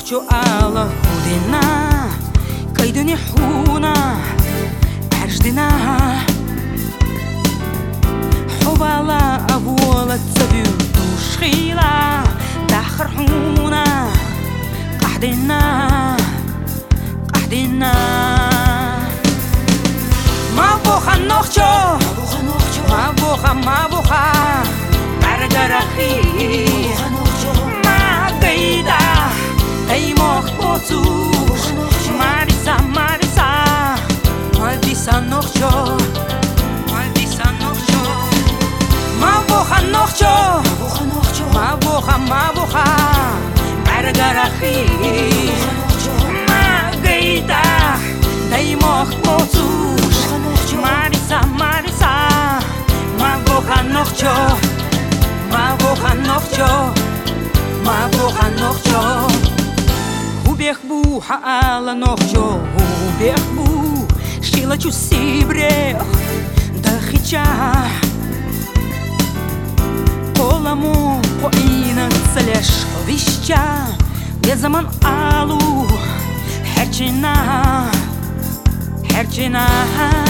нохчо ала худина кайдуни хуна аждина حوالا أبولا تبيو تشخيلا داخر حونا قحدنا ما بوخا نوخشو ما بوخا برقرخي ما قيدا أي موخ بوتوش مارسا مالديسا نوخشو ما بوخا برقرخي ما قيدا أي موخ بوتوش مارسا ما بوخا نوخشو Убех бу хаала нохчо убех бу шила чу сибрех да хича коламу поина целеш вища я заман алу херчина